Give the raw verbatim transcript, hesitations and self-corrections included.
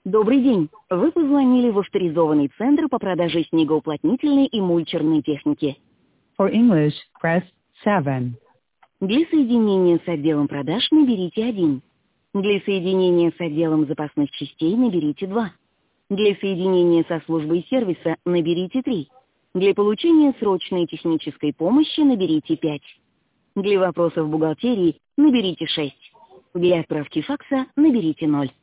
Добрый день. Вы позвонили в авторизованный центр по продаже снегоуплотнительной и мульчерной техники. For English, press seven. Для соединения с отделом продаж наберите один. Для соединения с отделом запасных частей наберите два. Для соединения со службой сервиса наберите три. Для получения срочной технической помощи наберите пять. Для вопросов бухгалтерии наберите шесть. Для отправки факса наберите ноль.